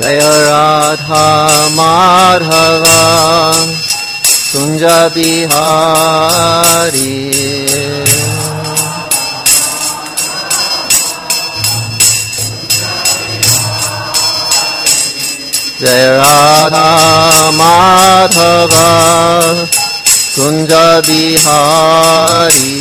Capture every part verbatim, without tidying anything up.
Jaya Radha Madhava Kunja Bihari Jaya Radha Madhava Kunja Bihari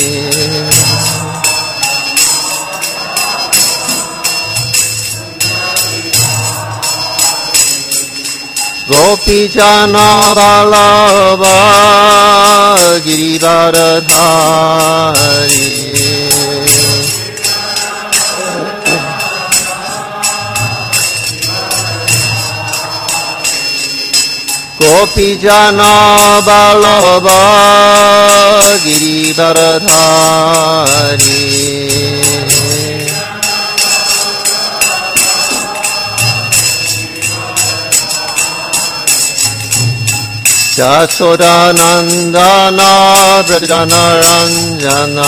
Gopi Jana Vallabha Giridharadhari Gopi Jana Vallabha Giridharadhari Jasodanandana Vrajana Ranjana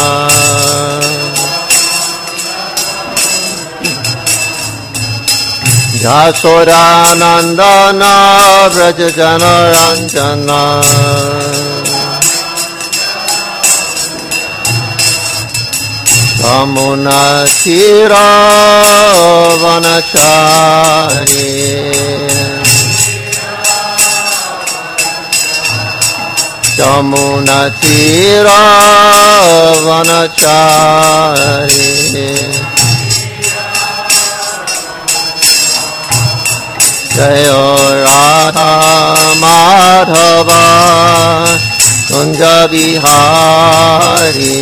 Jasodanandana Vrajana Ranjana Yamuna Tira Vanachari Yamuna Tira Vanachari Jaya Radha Madhava Kunja Bihari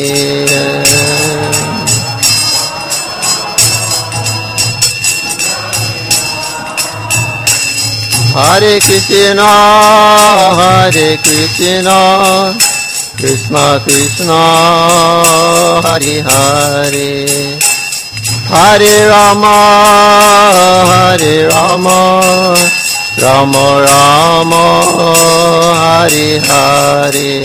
Hare Krishna, Hare Krishna, Krishna Krishna, Hare Hare, Hare Rama, Hare Rama, Rama Rama, Hare Hare.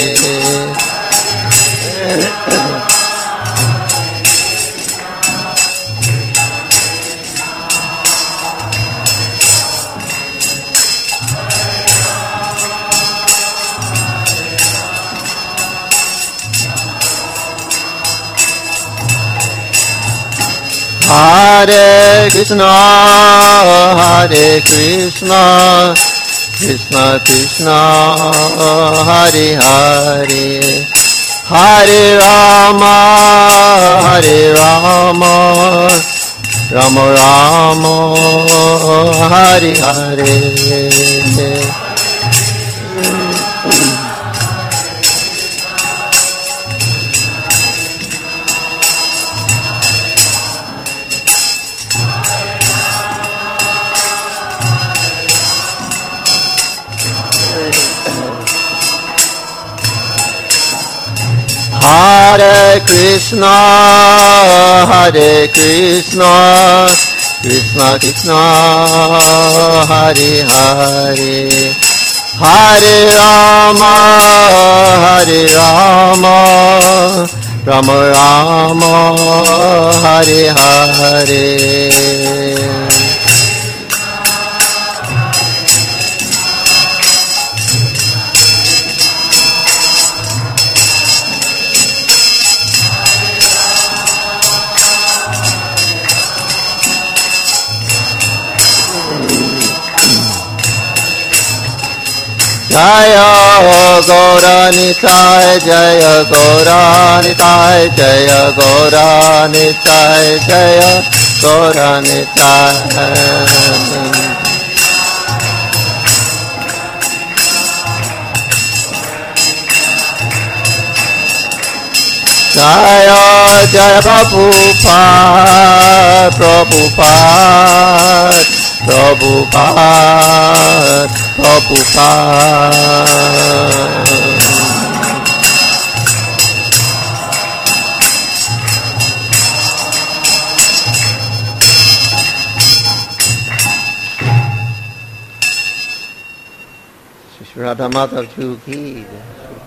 Hare Krishna, Hare Krishna, Krishna Krishna, Hare Hare, Hare Rama, Hare Rama, Rama Rama, Hare Hare. Hare Krishna, Hare Krishna, Krishna Krishna, Hare Hare, Hare Rama, Hare Rama, Rama Rama, Hare Hare. Jaya Gauranitai, Jaya Gauranitai, Jaya Gauranitai, Jaya Gauranitai. Jaya Jaya Prabhupada, Prabhupada, Prabhupada, Prabhupada. Shri Radha Madhav Ji ki jai,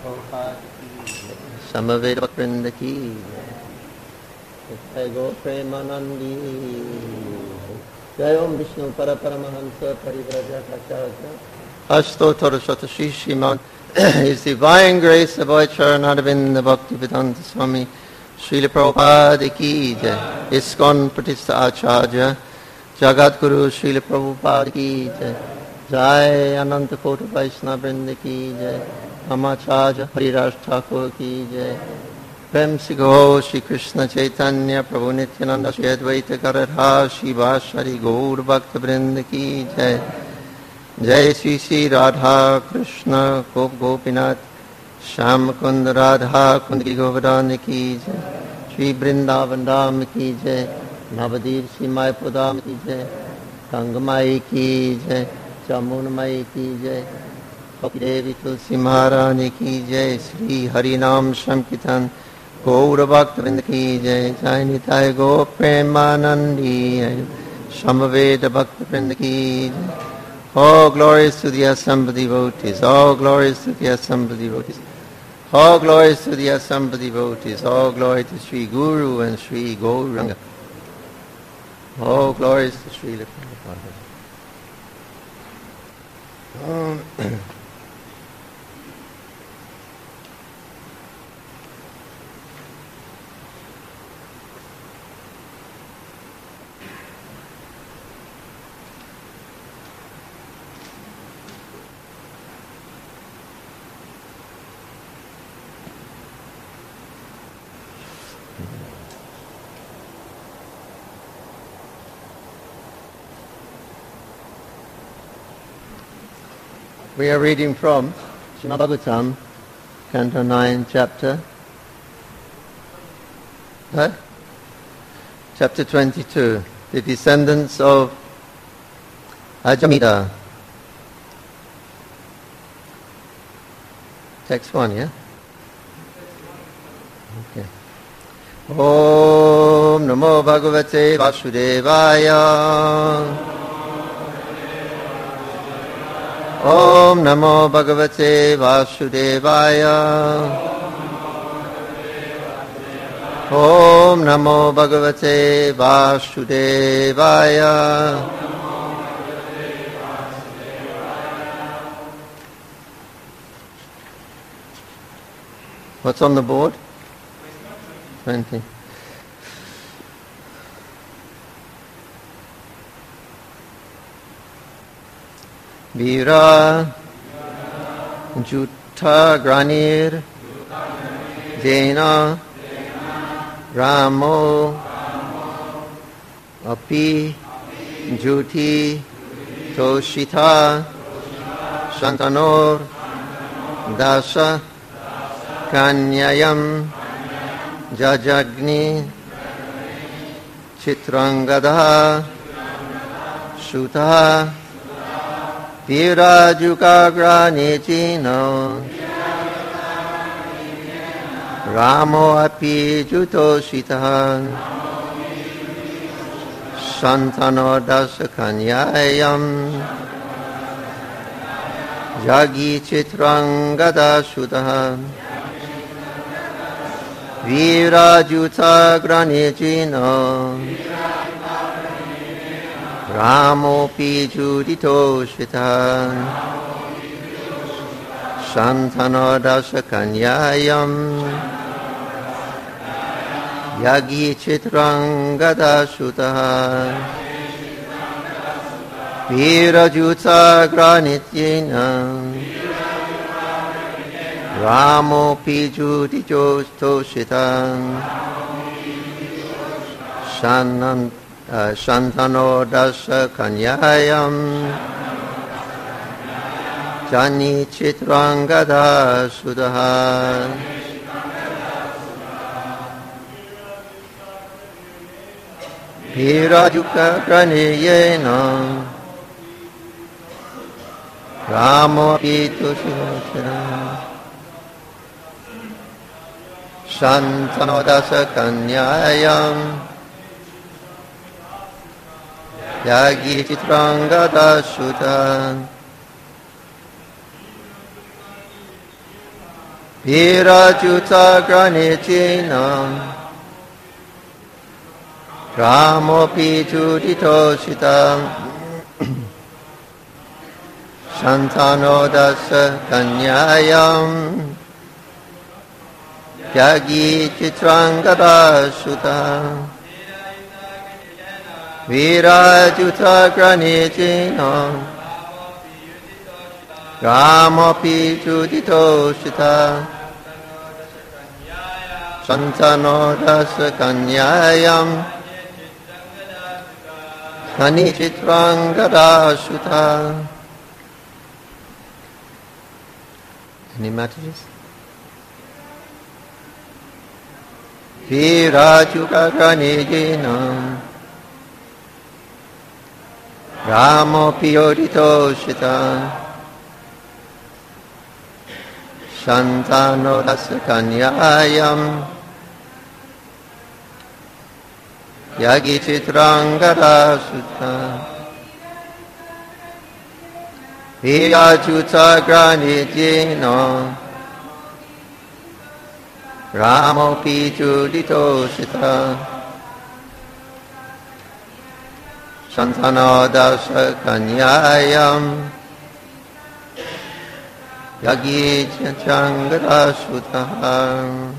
Samaveda Vrinda ki jai, Jai Go Premanandi, Jai Om Vishnu Para Paramahamsa Parivrajakacarya Ashtottara Shatashi Srimad His Divine Grace of Charanadavinda Bhaktivedanta Swami Srila Prabhupada Ki Jai ISKCON Pratishta Acharya Jagat Guru Srila Prabhupada Ki Jai Jai Ananta Kota Vaishnava Vrinda Ki Jai Amacharya Hariraj Thakur Ki Jai Prem Sigo Shri Krishna Chaitanya Prabhu Nityananda Shri Advaita Garadha Shri Vashari Gaur Bhakta Vrinda Ki Jai Jai Shri Shri Radha Krishna Gop Gopinath Sham Kund Radha Kundi Govardhana Ki Jai Shri Vrindavan Dham Ki Jai Navadip Shri Mayapur Dham Ki Jai Gangamai Ki Jai Jamunamai Ki Jai Bhakti Devi Tulsi Maharani Ki Jai Shri Harinam Sankirtan Gaura Bhakta Vrinda Ki Jai Jai Nitai Go Premanandi Samaveda Bhakta Vrinda Ki Jai. All glories to the assembled devotees, all glories to the assembled devotees, all glories to the assembled devotees, all glory to Sri Guru and Sri Gauranga. All glories to Sri Prabhupada. Um, We are reading from Srimad Bhagavatam, Canto nine, Chapter huh? Chapter twenty-two, the descendants of Ajamita. Text one, yeah? Okay. Om Namo Bhagavate Vasudevaya. Om Namo Bhagavate Vasudevaya. Om Namo Bhagavate Vasudevaya. What's on the board? Twenty. Vira Jutta Granir Jena Ramo Api Juti Toshita Shantanor Dasha Kanyayam Jajagni Chitrangada Shuta Virajukagranichino Ramo api jutoshita Santano dasakanyayam Jagi chitrangada shuta Virajutagranichino Ramo pi judito shita Shantano dasakanyayam Yagi chitrangada shuta Virajuta granityena Ramo pi judito shita Shanant Uh, Shantano dasa kanyayam Jani chitrangada sudaha Hirajuka praniyena Ramo pitu shivachara Shantano dasa kanyayam Yagi chitrangada shuta Virajuta granichina Ramopi Juditoshita Shantano Dasa Kanyayam Yagi Chitrangada Shuta Virajuta Granijino Ramopi Juditoshita Shantano Dasa Kanyayam Kani Chitrangada Shuta. Any messages? Virajuka Granijinam Ramo Piyodito Shita Shantano Dasakanyayam Yagi Chitrangada Sutta Virajuta Granijino Ramo Pijudito Shita Shantano Dasa Kanyayam Yagi Chitrangada Sutta.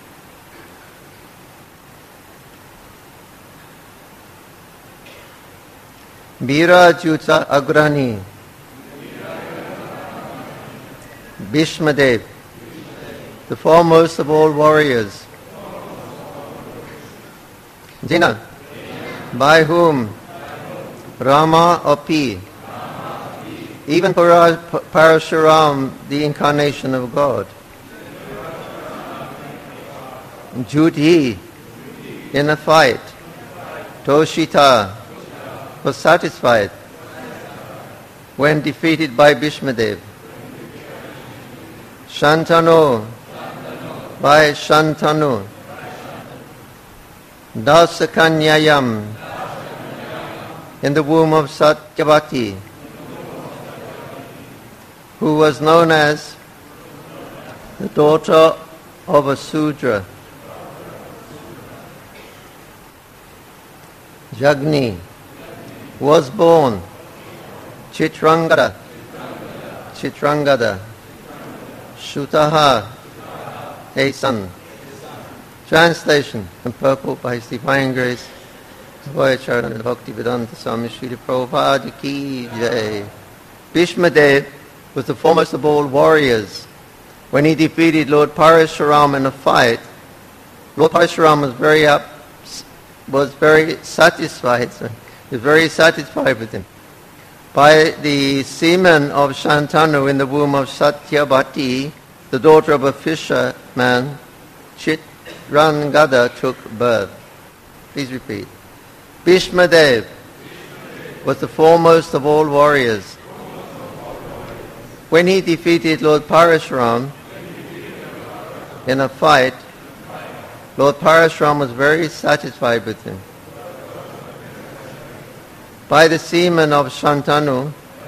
Virajuta Agrani Bhishmadev, the foremost of all warriors, Jina, by whom Rama Api, even Parashuram, the incarnation of God, Judhi, in a fight, Toshita, was satisfied when defeated by Bhishmadev. Shantanu, by Shantanu. Dasakanyayam, in the womb of Satyavati, who was known as the daughter of a Sudra. Jagni was born Chitrangada, Chitrangada, Shutaha, a son. Translation and purport by His Divine Grace, Abhayacharya Bhaktivedanta Swami Srila Prabhupada Ki Jai. Bhishmadev was the foremost of all warriors. When he defeated Lord Parashuram in a fight, Lord Parashuram was very up, was very satisfied. Sorry, was very satisfied with him. By the semen of Shantanu in the womb of Satyavati, the daughter of a fisherman, Chitrangada took birth. Please repeat. Bhishmadev was the foremost of all warriors. When he defeated Lord Parashuram in a fight, Lord Parashuram was very satisfied with him. By the semen of Shantanu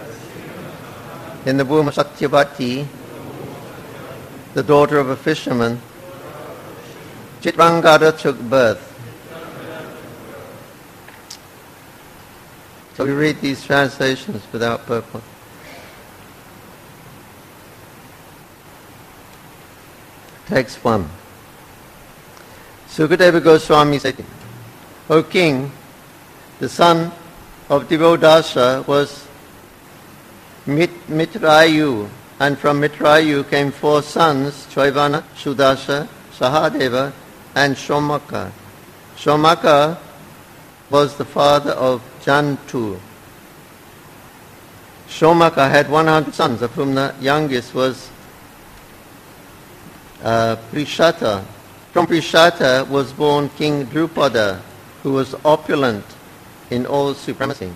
in the womb of Satyavati, the daughter of a fisherman, Chitrangada took birth. So we read these translations without purport. Text one. Sukadeva Goswami said, O king, the son of Divodasa was Mit- Mitrayu, and from Mitrayu came four sons, Chaivana, Sudasa, Sahadeva, and Shomaka. Shomaka was the father of Jantu. Shomaka had one hundred sons, of whom the youngest was uh, Prishata. From Prishata was born King Drupada, who was opulent in all supremacy.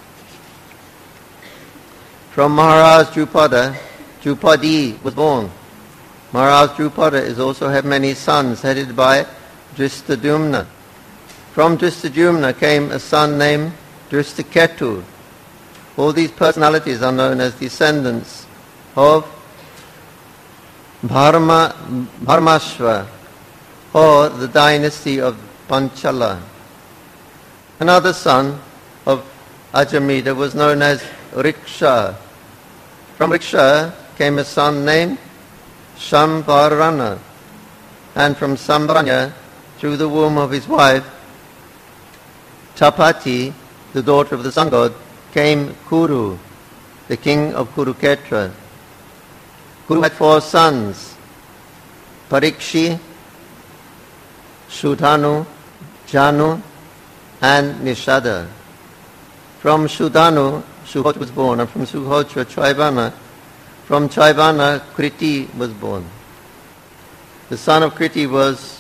From Maharaj Drupada, Drupadi was born. Maharaj Drupada is also had many sons, headed by Dristadumna. From Dristadumna came a son named Dristaketu. All these personalities are known as descendants of Bharma, Bharmashva, or the dynasty of Panchala. Another son of Ajamida was known as Riksha. From Riksha came a son named Shambarana, and from Sambarana, through the womb of his wife Tapati, the daughter of the sun god, came Kuru, the king of Kurukshetra. Kuru had four sons, Parikshi, Sudhanu, Janu, and Nishada. From Sudhanu, Suhotra was born, and from Suhotra, Chaivana. From Chaivana, Kriti was born. The son of Kriti was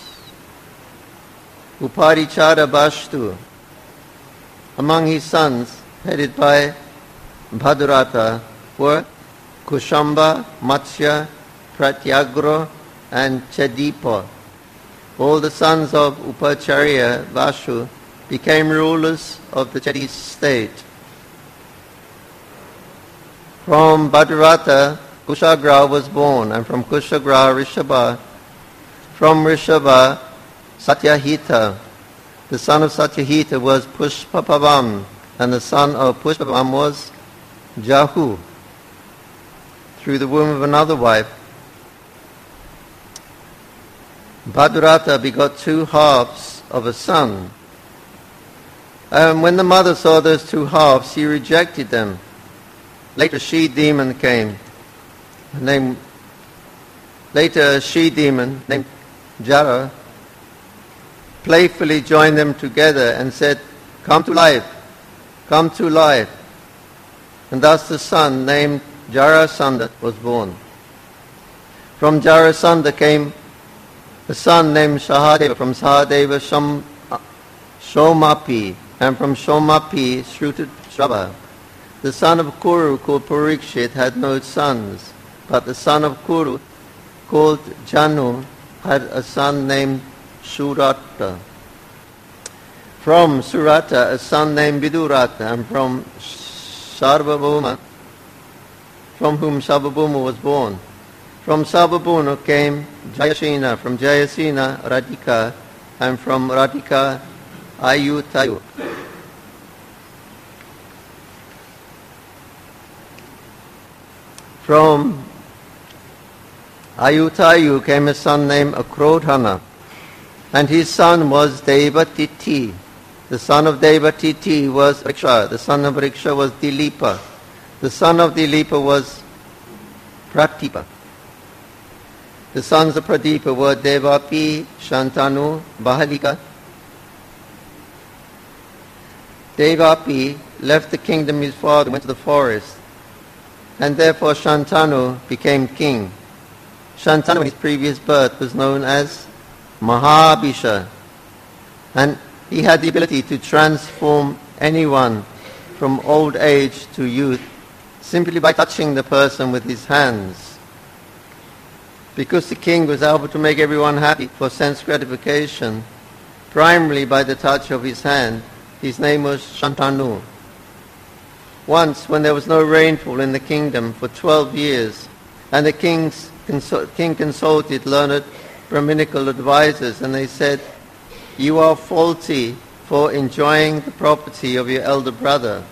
Uparichara Bashtu. Among his sons, headed by Bhadrata, were Kushamba, Matsya, Pratyagro, and Chadipa. All the sons of Upacharya Vashu became rulers of the Chedi state. From Bhadrata, Kushagra was born, and from Kushagra, Rishabha. From Rishabha, Satyahita. The son of Satyahita was Pushpapavam, and the son of Pushpapavam was Jahu, through the womb of another wife. Bhadrata begot two halves of a son. And when the mother saw those two halves, she rejected them. Later, a she-demon came, named, later a she-demon named Jara playfully joined them together and said, "Come to life, come to life." And thus the son named Jarasandha was born. From Jarasandha came a son named Sahadeva, from Sahadeva Shom, Shomapi, and from Shomapi Shrutashrava. The son of Kuru, called Parikshit, had no sons, but the son of Kuru, called Janu, had a son named Surata. From Surata, a son named Vidurata, and from Sarvabhuma, from whom Sarvabhuma was born. From Sarvabhuma came Jayasena, from Jayasena, Radhika, and from Radhika, Ayutayu. From Ayutayu came a son named Akrodhana, and his son was Devatiti. The son of Devatiti was Riksha. The son of Riksha was Dilipa. The son of Dilipa was Pratipa. The sons of Pratipa were Devapi, Shantanu, Bahalika. Devapi left the kingdom of his father, went to the forest, and therefore Shantanu became king. Shantanu in his previous birth was known as Mahabhisha, and he had the ability to transform anyone from old age to youth simply by touching the person with his hands. Because the king was able to make everyone happy for sense gratification, primarily by the touch of his hand, his name was Shantanu. Once, when there was no rainfall in the kingdom for twelve years, and the king's, consult, king consulted learned Brahminical advisors, and they said, "You are faulty for enjoying the property of your elder brother.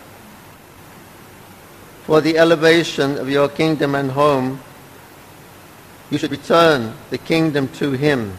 For the elevation of your kingdom and home, you should return the kingdom to him."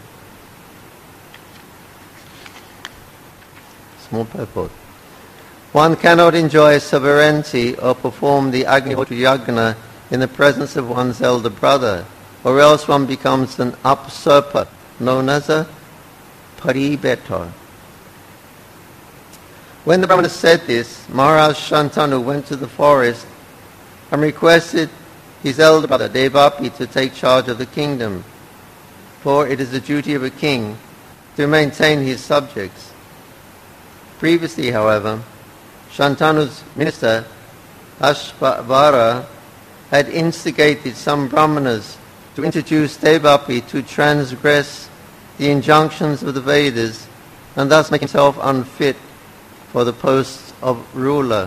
Small purport. One cannot enjoy sovereignty or perform the Agnihotra Yagna in the presence of one's elder brother, or else one becomes an upsurper, known as a paribetar. When the Brahmana said this, Maharaj Shantanu went to the forest and requested his elder brother Devapi to take charge of the kingdom, for it is the duty of a king to maintain his subjects. Previously, however, Shantanu's minister Ashvara had instigated some Brahmanas to introduce Devapi to transgress the injunctions of the Vedas and thus make himself unfit for the post of ruler.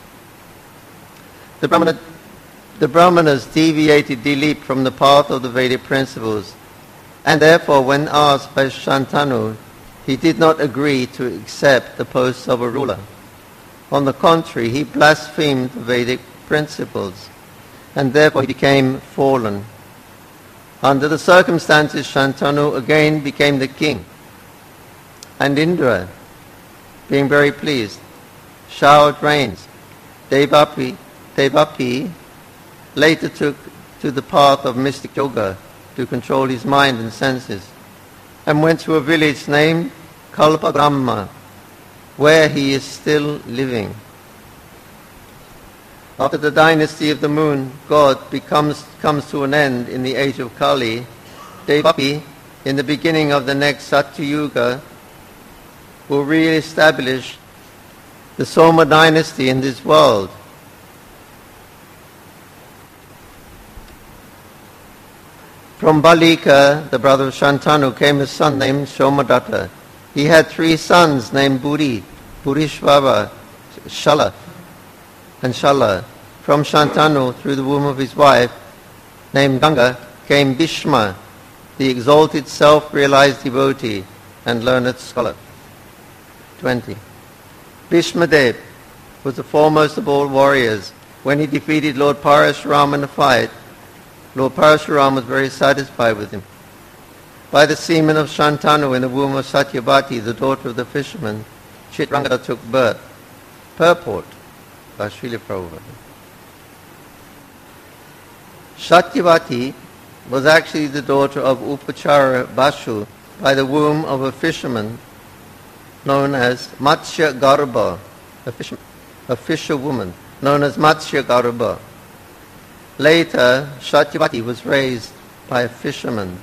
The, Brahmana, the Brahmanas deviated Dilip from the path of the Vedic principles, and therefore when asked by Shantanu he did not agree to accept the post of a ruler. On the contrary, he blasphemed the Vedic principles, and therefore he became fallen. Under the circumstances, Shantanu again became the king, and Indra, being very pleased, showered rains. Devapi, Devapi later took to the path of mystic yoga to control his mind and senses, and went to a village named Kalpagrama, where he is still living. After the dynasty of the moon god becomes, comes to an end in the age of Kali, Devapi, in the beginning of the next Satya Yuga, will re-establish the Soma dynasty in this world. From Balika, the brother of Shantanu, came a son named Somadatta. He had three sons named Buri, Purishvava, Shala, and Shala. From Shantanu, through the womb of his wife, named Ganga, came Bhishma, the exalted self-realized devotee and learned scholar. twenty. Bhishma Dev was the foremost of all warriors. When he defeated Lord Parashuram in a fight, Lord Parashuram was very satisfied with him. By the semen of Shantanu in the womb of Satyavati, the daughter of the fisherman, Chitrangada took birth. Purport by Srila Prabhupada. Satyavati was actually the daughter of Upachara Basu by the womb of a fisherman known as Matsya Garbha, a, fisher, a fisherwoman known as Matsya Garbha. Later, Satyavati was raised by a fisherman.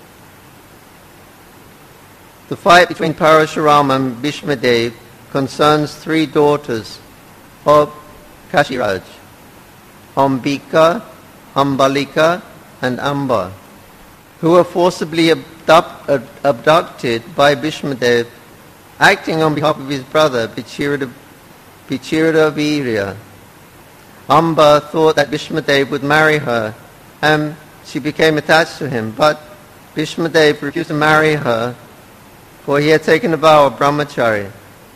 The fight between Parashuram and Bhishma Dev concerns three daughters of Kashiraj, Ambika, Ambalika, and Amba, who were forcibly abduct, uh, abducted by Bhishma Dev, acting on behalf of his brother, Bichirada, Bichirada Virya. Amba thought that Bhishma Dev would marry her, and she became attached to him, but Bhishma Dev refused to marry her, for he had taken a vow of brahmachari.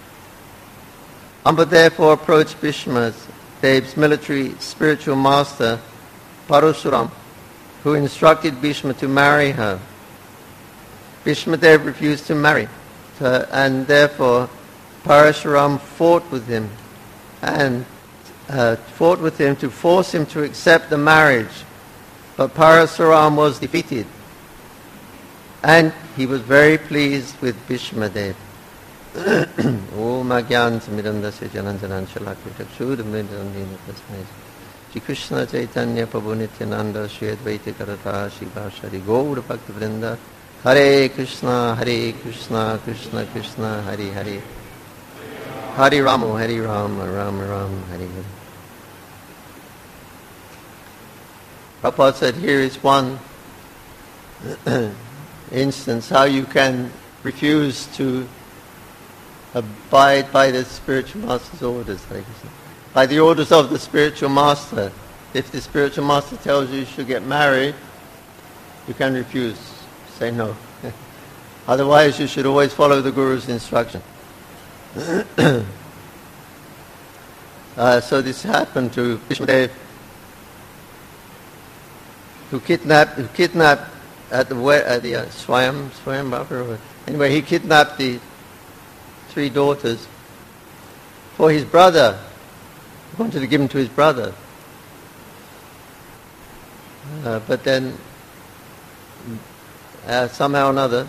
Amba therefore approached Bhishma Dev's military spiritual master, Parashuram, who instructed Bhishma to marry her. Bhishma Dev refused to marry her, and therefore Parashuram fought with him and uh, fought with him to force him to accept the marriage. But Parashuram was defeated, and he was very pleased with Bhishma Dev. Om Agyan Samidandasya Jananjanan Shalakya Chakshudamidandina Tasmai Shri Krishna Chaitanya Prabhu Nityananda Shri Advaita Karata Shri Bhashari Gaura Bhakta Vrinda Hare Krishna Hare Krishna Krishna Krishna Hare Hare Hare Rama Hare Rama Rama Rama Hare Hare. Prabhupada said here is one instance how you can refuse to abide by the spiritual master's orders. Like by the orders of the spiritual master, if the spiritual master tells you you should get married, you can refuse, say no. Otherwise you should always follow the Guru's instruction. uh, so this happened to Bhishma Dev, who kidnapped, who kidnapped at the, at the uh, Swayam, Swayam Baba. Anyway, he kidnapped the three daughters for his brother. He wanted to give them to his brother. Uh, but then, uh, somehow or another,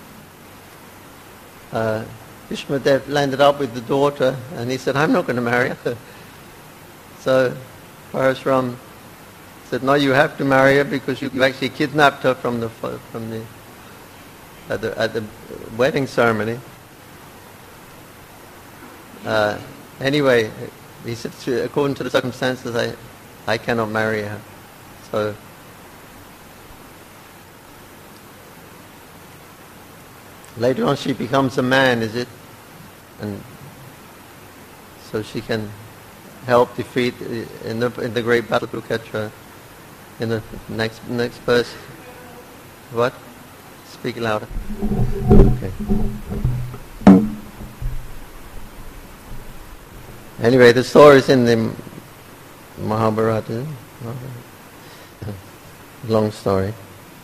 uh, Bhishma Dev landed up with the daughter, and he said, I'm not going to marry her. So Parashuram said, no, you have to marry her because you actually kidnapped her from the from the at the, at the wedding ceremony. Uh, anyway, he said, according to the circumstances, I, I cannot marry her. So later on she becomes a man, is it? And so she can help defeat in the in the great battle of Kurukshetra. In the next next verse, what? Speak louder. Okay. Anyway, the story is in the Mahabharata. Long story.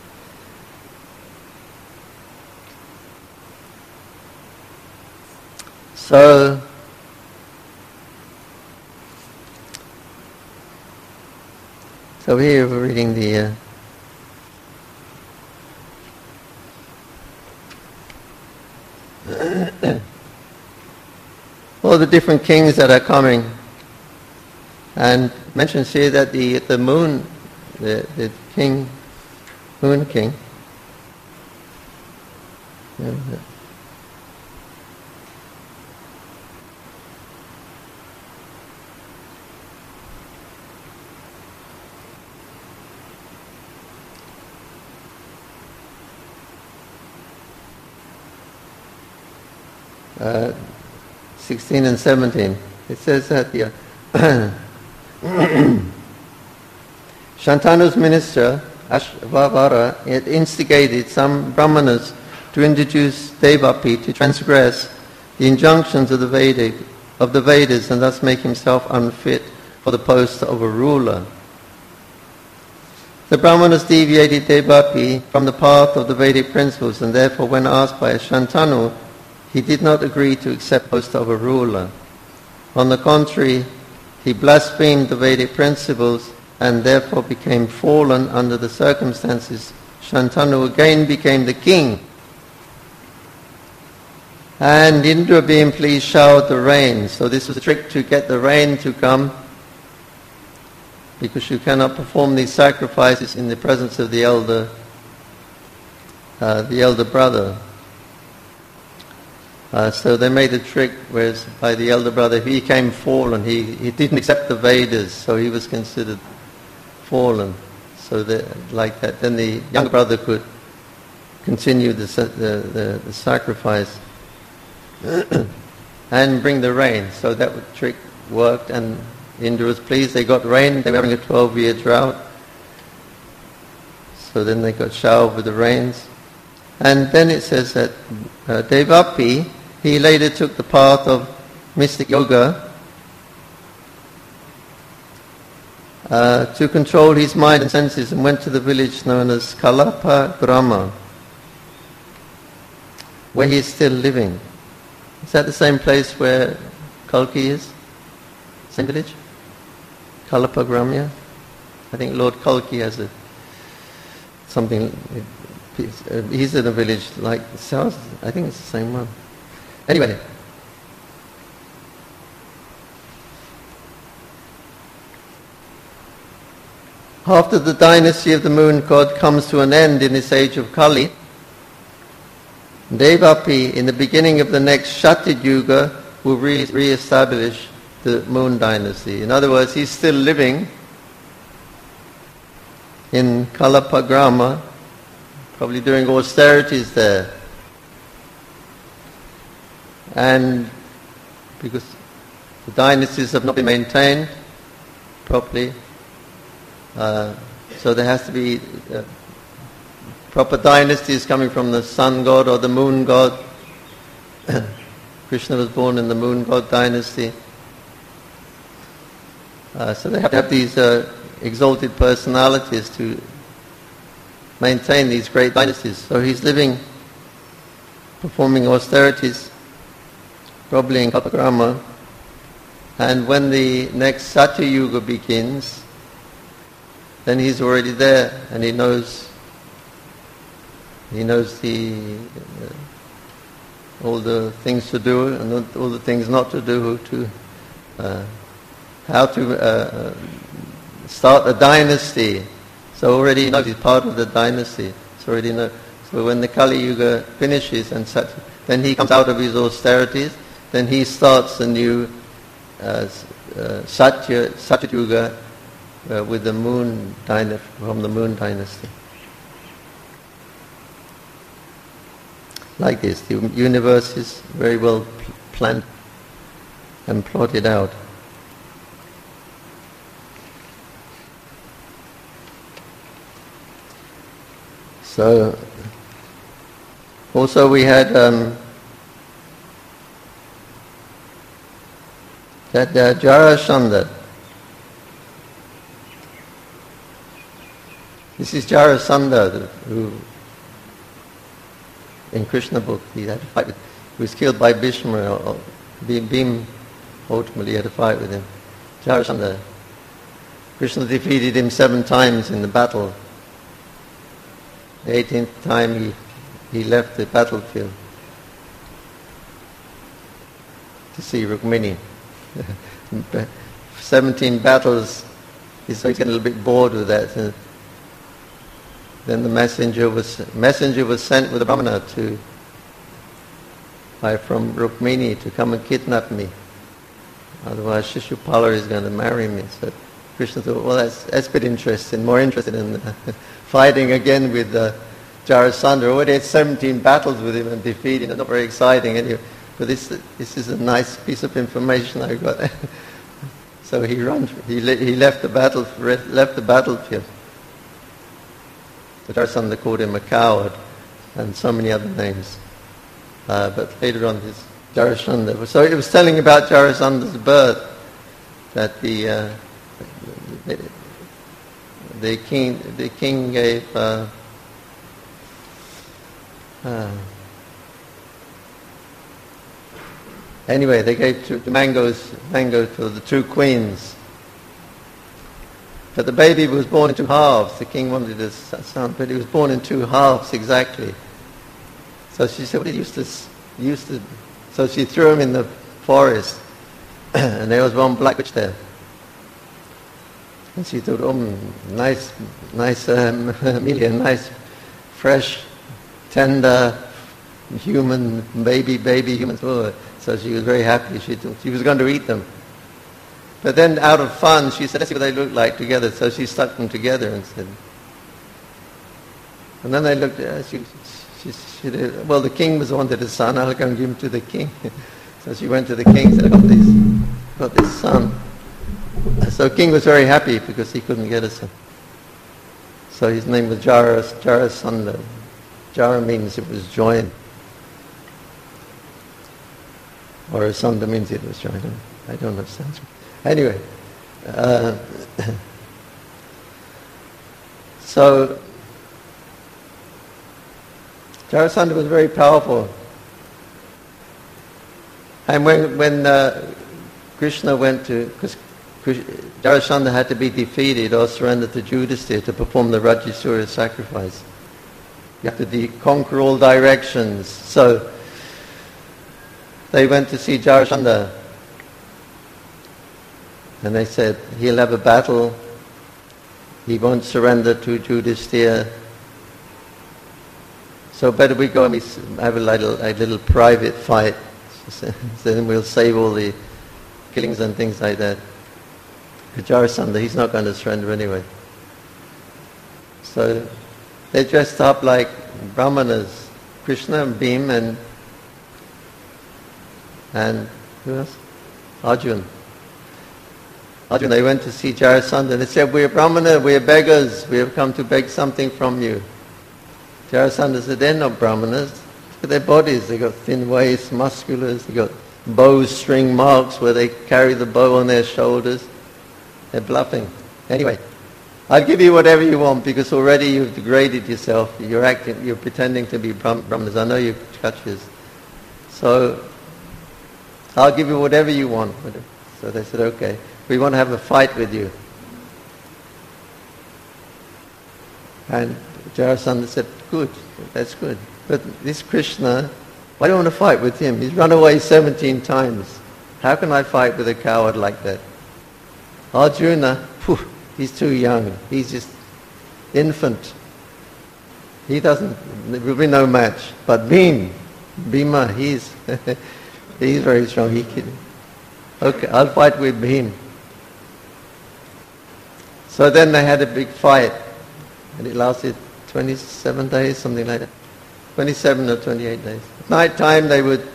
So, so here we're reading the uh, all the different kings that are coming, and mentions here that the the moon, the the king, moon king. Uh, sixteen and seventeen. It says that the uh, Shantanu's minister Ashvavara had instigated some brahmanas to introduce Devapi to transgress the injunctions of the Vedic of the Vedas and thus make himself unfit for the post of a ruler. The brahmanas deviated Devapi from the path of the Vedic principles, and therefore when asked by Shantanu, he did not agree to accept the post of a ruler. On the contrary, he blasphemed the Vedic principles and therefore became fallen under the circumstances. Shantanu again became the king. And Indra, being pleased, showered the rain. So this was a trick to get the rain to come, because you cannot perform these sacrifices in the presence of the elder, uh, the elder brother. Uh, so they made a trick, whereas by the elder brother he came fallen. He, he didn't accept the Vedas, so he was considered fallen. So that, like that, then the younger brother could continue the, the, the, the sacrifice and bring the rain. So that trick worked, and Indra was pleased. They got rain. They were having a twelve-year drought. So then they got showered with the rains. And then it says that uh, Devapi, he later took the path of mystic yoga uh, to control his mind and senses, and went to the village known as Kalapa Grama, where he is still living. Is that the same place where Kalki is? Same village? Kalapa Grama? I think Lord Kalki has a something. He's in a village like south. I think it's the same one. Anyway, after the dynasty of the moon god comes to an end in this age of Kali, Devapi, in the beginning of the next Shatid Yuga, will re- re-establish the moon dynasty. In other words, he's still living in Kalapagrama, probably doing austerities there. And because the dynasties have not been maintained properly, uh, so there has to be uh, proper dynasties coming from the sun god or the moon god. Krishna was born in the moon god dynasty. Uh, so they have to have these uh, exalted personalities to maintain these great dynasties. So he's living, performing austerities, probably in Kalapagrama. And when the next Satya Yuga begins, then he's already there, and he knows he knows the uh, all the things to do and all the things not to do, to uh, how to uh, start a dynasty. So already he knows he's part of the dynasty. So already know. So when the Kali Yuga finishes and such, then he comes out of his austerities. Then he starts a new uh, uh, Satya Satya Yuga uh, with the moon dynasty, from the moon dynasty. Like this, the universe is very well pl- planned and plotted out. So, also we had um, that uh, Jarasandha, this is Jarasandha, who in Krishna book he had a fight with, he was killed by Bhishma, or Bhim ultimately had a fight with him. Jarasandha. Krishna defeated him seven times in the battle. The eighteenth time he, he left the battlefield to see Rukmini. Seventeen battles, he's getting a little bit bored with that. And then the messenger was messenger was sent with a brahmana to by from Rukmini to come and kidnap me. Otherwise Shishupala is going to marry me. So Krishna thought, well, that's, that's a bit interesting, more interested in uh, fighting again with uh, Jarasandha. Already had seventeen battles with him and defeated him. Not very exciting anyway. But this this is a nice piece of information I got. So he ran. He le- he left the battle left the battlefield. The Jarasandha called him a coward, and so many other names. Uh, but later on, this Jarasandha. So it was telling about Jarasandha's birth, that the uh, the, the king the king gave. Uh, uh, Anyway, they gave two, the mangoes, mangoes to the two queens. But the baby was born in two halves. The king wanted a son, but he was born in two halves exactly. So she said, well, Eustace, Eustace. So she threw him in the forest, and there was one black witch there. And she thought, oh, nice, nice um, Amelia, nice, fresh, tender, human, baby, baby, human. Oh, so she was very happy. She, she was going to eat them. But then out of fun, she said, let's see what they look like together. So she stuck them together and said... And then they looked at her. She, she, she did, well, the king was wanted a son. I'll go and give him to the king. So she went to the king and said, I got this, got this son. So the king was very happy because he couldn't get a son. So his name was Jaras, Jarasandha. Jara means it was joined. Or Sandha means it was joined. I don't know Sanskrit. Anyway, uh, so Jarasandha was very powerful. And when when uh, Krishna went to, because Jarasandha had to be defeated or surrender to Yudhisthira to perform the Rajasura sacrifice. You have to de- conquer all directions. So they went to see Jarasandha, and they said, he'll have a battle, he won't surrender to Yudhisthira, so better we go and we have a little, a little private fight, so then we'll save all the killings and things like that. Because Jarasandha, he's not going to surrender anyway. So they dressed up like brahmanas, Krishna and Bhim and And who else? Arjun. Arjun, they went to see Jarasandha and they said, we're Brahmana, we're beggars, we have come to beg something from you. Jarasandha said, they're not Brahmanas. Look at their bodies, they've got thin waists, musculars, they've got bowstring marks where they carry the bow on their shoulders. They're bluffing. Anyway, I'll give you whatever you want because already you've degraded yourself. You're acting, you're pretending to be Brahmanas. I know you're Kshatriyas. So I'll give you whatever you want. So they said, okay, we want to have a fight with you. And Jarasandha said, good, that's good. But this Krishna, I don't want to fight with him. He's run away seventeen times. How can I fight with a coward like that? Arjuna, whew, he's too young. He's just infant. He doesn't, there will be no match. But Bhim, Bhima, he's... He's very strong. He can. Okay, I'll fight with him. So then they had a big fight, and it lasted twenty-seven days, something like that. twenty-seven or twenty-eight days. At night time they would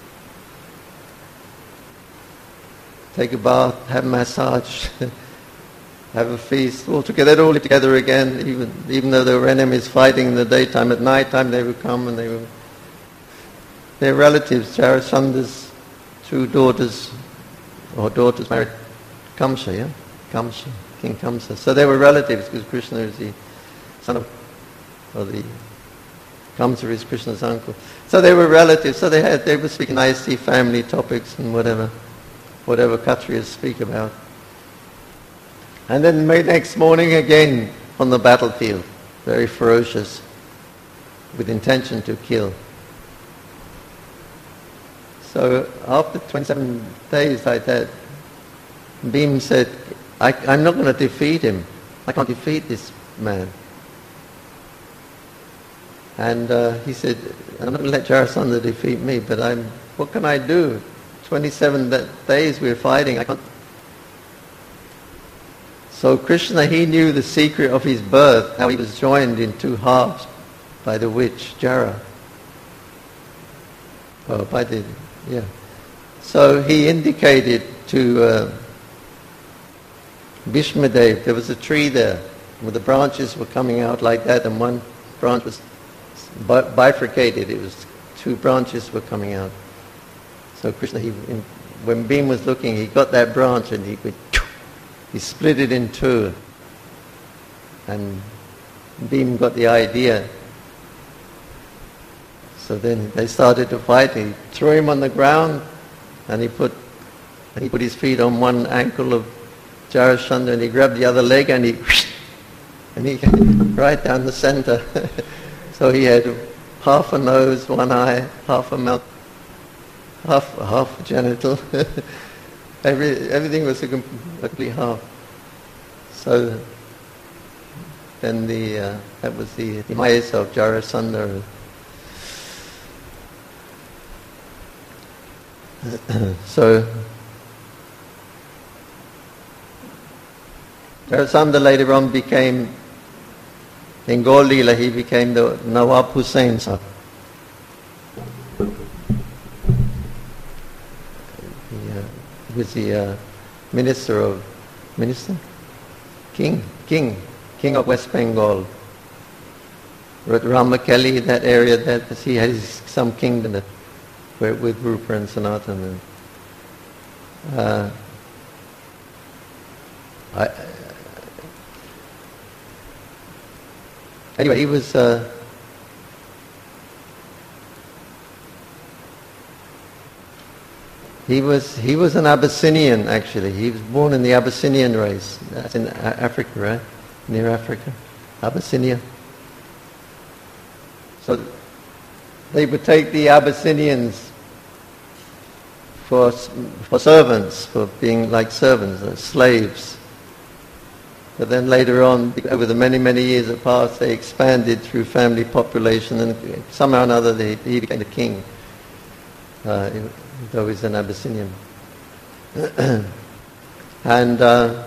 take a bath, have a massage, have a feast, all together. They'd all live together again, even even though they were enemies fighting in the daytime. At night time they would come and they would. Their relatives, Jarasandha's two daughters, her daughters married Kamsa, yeah? Kamsa, King Kamsa. So they were relatives because Krishna is the son of, or the, Kamsa is Krishna's uncle. So they were relatives, so they had, they were speaking nicely, family topics and whatever, whatever Kshatriyas speak about. And then the next morning again on the battlefield, very ferocious, with intention to kill. So after twenty-seven days like that, Bhima said, I, I'm not going to defeat him. I can't defeat this man. And uh, he said, I'm not going to let Jarasandha defeat me, but I'm, what can I do? twenty-seven days we're fighting, I can't. So Krishna, he knew the secret of his birth, how he was joined in two halves by the witch, Jara. Oh, by the, yeah. So he indicated to uh, Bhishmadev, there was a tree there, where the branches were coming out like that, and one branch was bifurcated. It was two branches were coming out. So Krishna, he, in, when Bhima was looking, he got that branch and he he split it in two. And Bhima got the idea. So then they started to fight. He threw him on the ground, and he put and he put his feet on one ankle of Jarasandha, and he grabbed the other leg, and he and he right down the center. So he had half a nose, one eye, half a mouth, half half a genital. Every everything was a complete half. So then the uh, that was the demise of Jarasandha. So Jarasandha later on became, in Gaur Leela, he became the Nawab Hussain Sahib. He, uh, he was the uh, minister of, minister? King, king, king of West Bengal. Ramakeli, that area, that he had his, some kingdom that, where, with Rupa and Sanatana. Uh, I, Anyway, he was uh, he was he was an Abyssinian actually. He was born in the Abyssinian race. That's in Africa, right? Near Africa, Abyssinia. So they would take the Abyssinians for for servants, for being like servants, uh, slaves. But then later on, over the many, many years that passed, they expanded through family population, and somehow or another they, he became the king, uh, though he's an Abyssinian. And uh,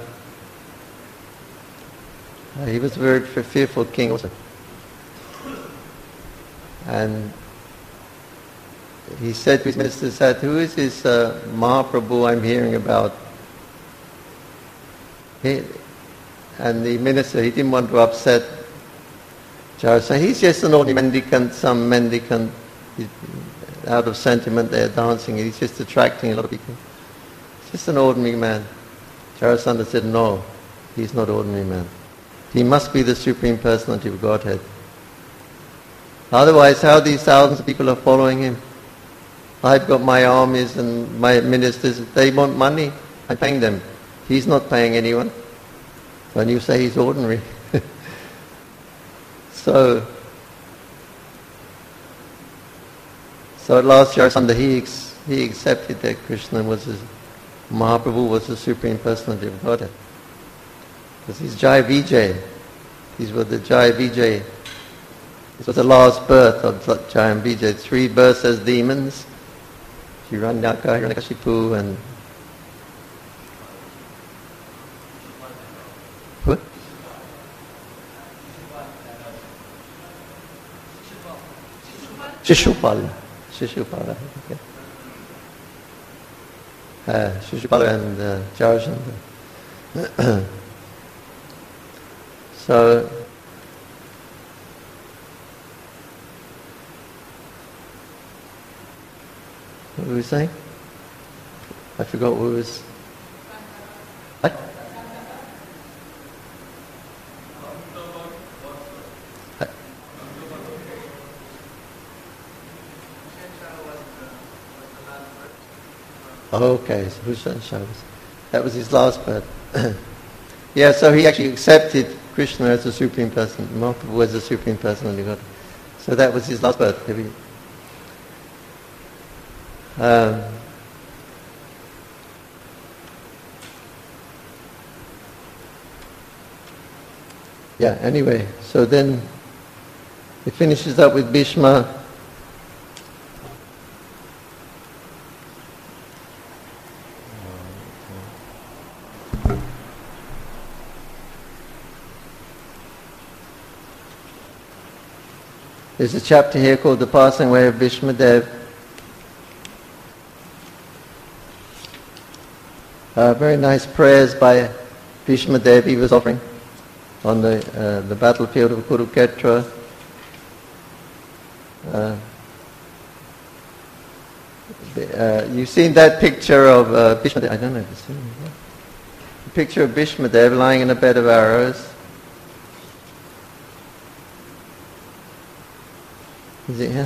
he was a very fearful king also. And he said to his ministers that, who is this uh, Mahaprabhu I'm hearing about? He, And the minister, he didn't want to upset Jarasandha. He's just an ordinary mendicant, some mendicant. Out of sentiment, they're dancing. He's just attracting a lot of people. He's just an ordinary man. Jarasandha said, no, he's not ordinary man. He must be the Supreme Personality of Godhead. Otherwise, how these thousands of people are following him? I've got my armies and my ministers. They want money. I'm paying them. He's not paying anyone. When you say he's ordinary. so, so at last Jarasandha, he, ex, he accepted that Krishna was his, Mahaprabhu was the Supreme Personality of Godhead. Because he's Jai Vijay. These were the Jai Vijay. This was the last birth of Jai and Vijay. Three births as demons. Hiranyaka, Hiranyakashipu, and what? Shishupala. Shishupala. Okay. Uh, Shishupala and uh, Jarasandha. So, what were we saying? I forgot what was... Okay, so Hushan Shabbos. That was his last birth. Yeah, so he actually accepted Krishna as the Supreme Person. Mahaprabhu was the Supreme Personality of God. So that was his last birth. Um, yeah, anyway, so then it finishes up with Bhishma. There's a chapter here called The Passing Away of Bhishma Dev. Uh, very nice prayers by Bhishma Dev he was offering on the uh, the battlefield of Kurukshetra. Uh, uh, you've seen that picture of uh, Bhishma Dev. I don't know if you've seen it. The picture of Bhishma Dev lying in a bed of arrows. Is it here?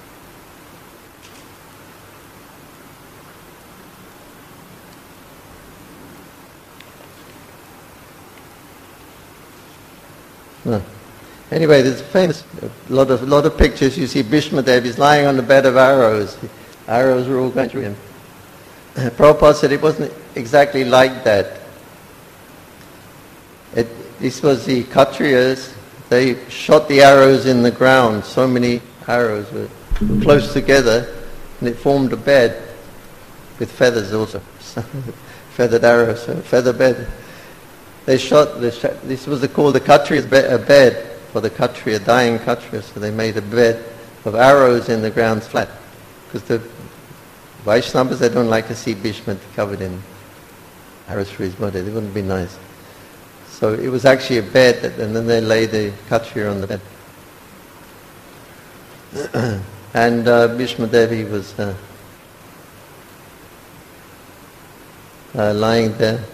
No. Anyway, there's a famous a lot of lot of pictures. You see Bhishma Dev is lying on the bed of arrows. Arrows were all going through him. Prabhupada said it wasn't exactly like that. It, this was the Kshatriyas. They shot the arrows in the ground. So many arrows were close together, and it formed a bed with feathers also. Feathered arrows, so feather bed. They shot, the, this was called the Kshatriya's be, a bed for the Kshatriya, dying Kshatriya, so they made a bed of arrows in the ground flat. Because the Vaishnavas, they don't like to see Bhishma covered in arrows for his body. It wouldn't be nice. So it was actually a bed, that, and then they laid the Kshatriya on the bed. And uh, Bhishma Devi was uh, uh, lying there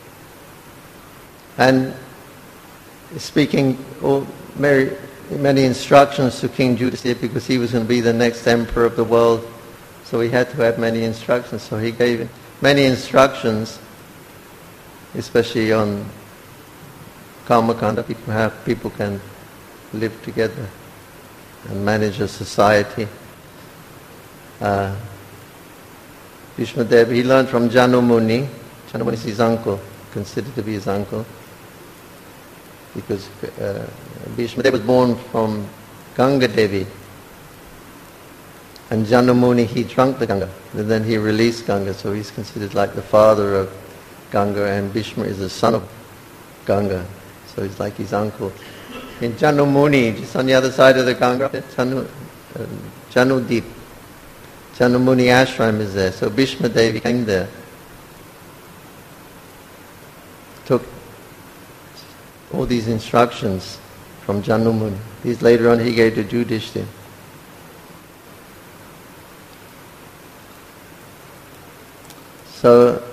and speaking all, very, many instructions to King Yudhisthira, because he was going to be the next emperor of the world, so he had to have many instructions. So he gave many instructions, especially on karmakanda, people, how people can live together and manage a society. Uh, Bhishma Dev, he learned from Janu Muni. Janu Muni is his uncle, considered to be his uncle, because uh, Bhishma Dev was born from Ganga Devi, and Janu Muni, he drank the Ganga, and then he released Ganga, so he's considered like the father of Ganga, and Bhishma is the son of Ganga, so he's like his uncle. In Janu Muni, just on the other side of the Ganga, Janu, uh, Janu Deep, Janu Muni ashram is there. So Bhishma Devi came there, took all these instructions from Janu Muni. These later on he gave to Yudhishthira. So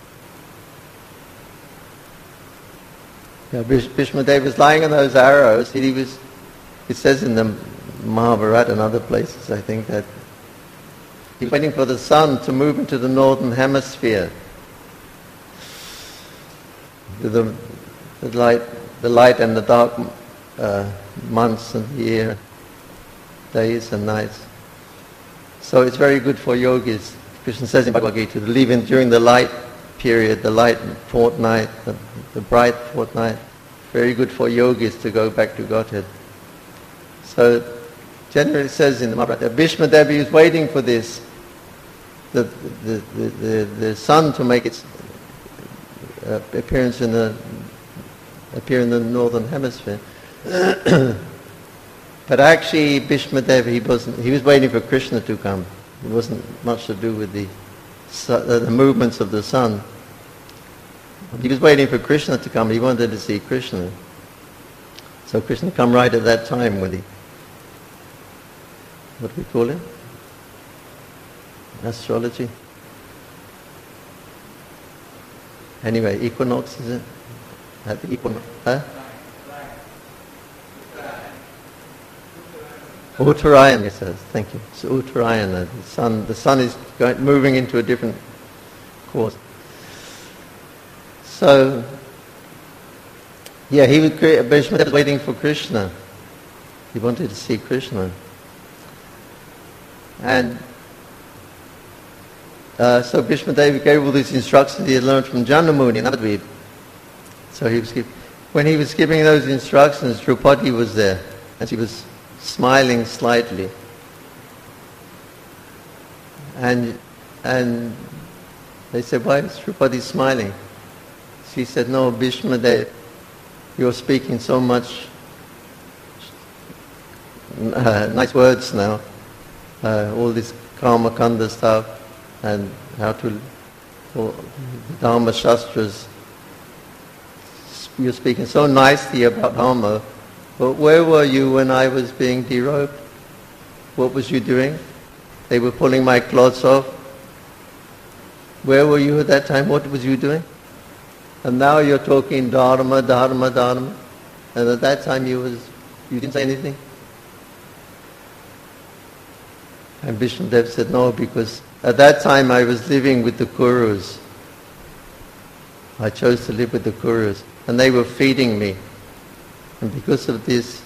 yeah, Bhishma Dev was lying on those arrows. He was, it says in the Mahabharata and other places, I think, that he was waiting for the sun to move into the northern hemisphere. The, the light, the light and the dark uh, months of the year, days and nights. So it's very good for yogis. Krishna says in Bhagavad Gita to live in during the light period, the light fortnight, the, the bright fortnight. Very good for yogis to go back to Godhead. So generally it says in the Mahabharata, Bhishma Devi is waiting for this, the the, the, the, the sun to make its uh, appearance in the appear in the northern hemisphere. But actually Bhishma Devi, he wasn't, he was waiting for Krishna to come. It wasn't much to do with the the movements of the sun. He was waiting for Krishna to come. He wanted to see Krishna. So Krishna come right at that time with the, what do we call it? Astrology. Anyway, equinox, is it? At the equinox, huh? Uttarayan, it says. Thank you. So Uttarayan, the sun. The sun is going, moving into a different course. So, yeah, he was, Bhishma was waiting for Krishna. He wanted to see Krishna. And uh, so Bhishma Dev gave all these instructions he had learned from Janamuni in Navadvip. So he was give, when he was giving those instructions, Draupadi was there, and she was smiling slightly. And and they said, why is Draupadi smiling? She said, no, Bhishma Dev, you're speaking so much uh, nice words now. Uh, all this Karma Kanda stuff and how to, all the Dharma Shastras. You're speaking so nicely about Dharma, but where were you when I was being derobed? What was you doing? They were pulling my clothes off. Where were you at that time? What was you doing? And now you're talking Dharma, Dharma, Dharma. And at that time you was you didn't say anything? And Bhishma Dev said, no, because at that time I was living with the Kurus. I chose to live with the Kurus. And they were feeding me. And because of this,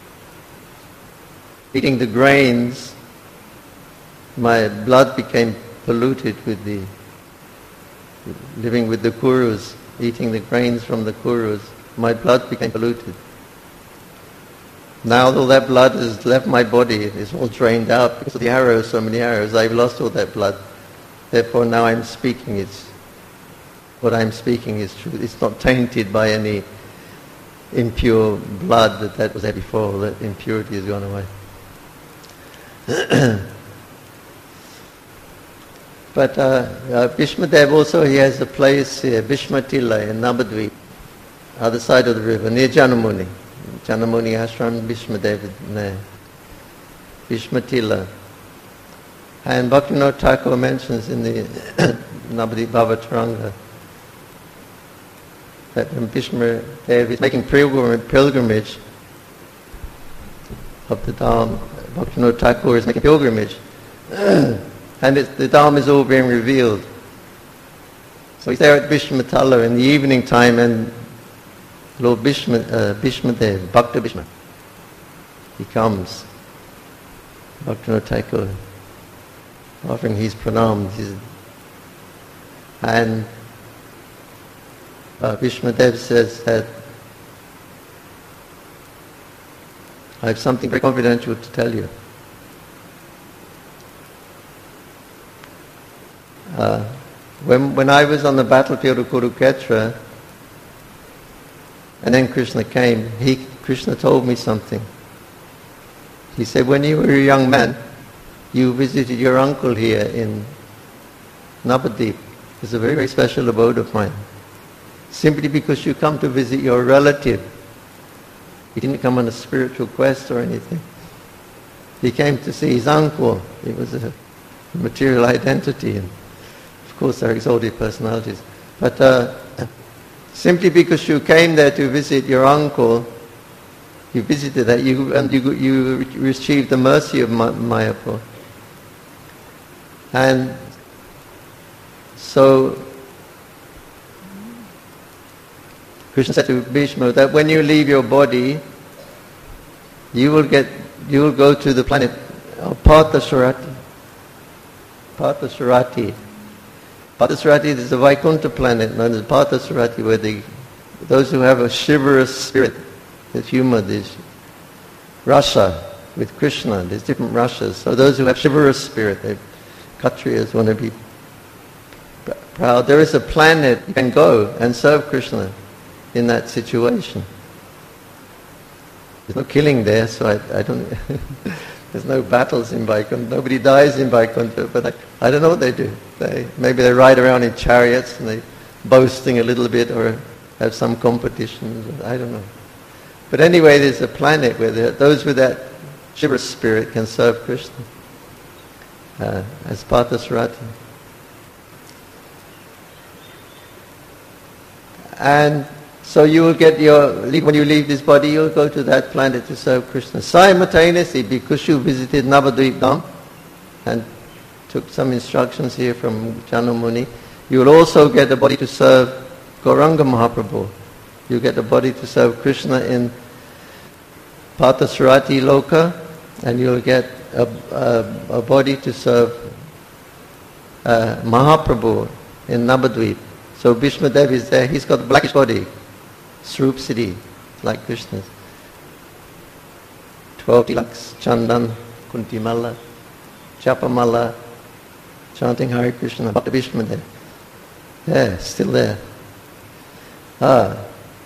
eating the grains, my blood became polluted with the, living with the Kurus, eating the grains from the Kurus. My blood became polluted. Now all that blood has left my body, it's all drained out because of the arrows, so many arrows. I've lost all that blood. Therefore now I'm speaking, it's, what I'm speaking is true. It's not tainted by any impure blood that, that was there before. That impurity has gone away. But uh, uh, Bhishma Dev also, he has a place here, Bhishma Tila in Navadvip, other side of the river, near Janamuni. Janamuni Ashram, Bhishma Dev there. Bhishma Tila. And Bhaktivinoda Thakur mentions in the Navadvip Bhavataranga that when Bhishma Dev is making pilgrimage of the Dharma, Bhaktivinoda Thakur is making pilgrimage, and it's, the Dharma is all being revealed. So he's there at Bhishma Tala in the evening time, and Lord Bhishma, uh, Bhishma Dev, Bhakta Bhishma, he comes, Bhaktivinoda Thakur, offering his pranams, his, and uh, Bhishma Dev says that I have something very confidential to tell you. Uh, when when I was on the battlefield of Kurukshetra, and then Krishna came, he Krishna told me something. He said, when you were a young man, you visited your uncle here in Navadvip. It's a very, very special abode of mine. Simply because you come to visit your relative. He didn't come on a spiritual quest or anything. He came to see his uncle. It was a material identity, and of course there are exalted personalities. But uh, simply because you came there to visit your uncle, you visited that, you, and you, you received the mercy of Mayapur. And so Krishna said to Bhishma that when you leave your body, you will get, you will go to the planet of Parthasarati. Parthasarati. Parthasarati is the Vaikuntha planet known as Parthasarati, where the, those who have a chivalrous spirit, there's humor, there's rasa with Krishna, there's different rasas. So those who have chivalrous spirit, they Kshatriyas want to be proud. There is a planet you can go and serve Krishna in that situation. There's no killing there, so I, I don't. There's no battles in Vaikuntha. Nobody dies in Vaikuntha, but I, I don't know what they do. They maybe they ride around in chariots and they boasting a little bit, or have some competitions. I don't know. But anyway, there's a planet where those with that chivalrous spirit can serve Krishna uh, as Parthasarati. And so you will get your, when you leave this body, you'll go to that planet to serve Krishna. Simultaneously, because you visited Navadvip Dham and took some instructions here from Janamuni, You will also get the body to serve Gauranga Mahaprabhu. You get the body to serve Krishna in Parthasarati Loka, and you'll get a, a, a body to serve uh, Mahaprabhu in Navadvip. So Bhishma Dev is there. He's got a blackish body, Swarup Siddhi, like Krishna's. Twelve tilaks, Chandan, Kuntimala, Chapamala, chanting Hare Krishna, Bhakta Bhishma Dev. Yeah, still there. Ah.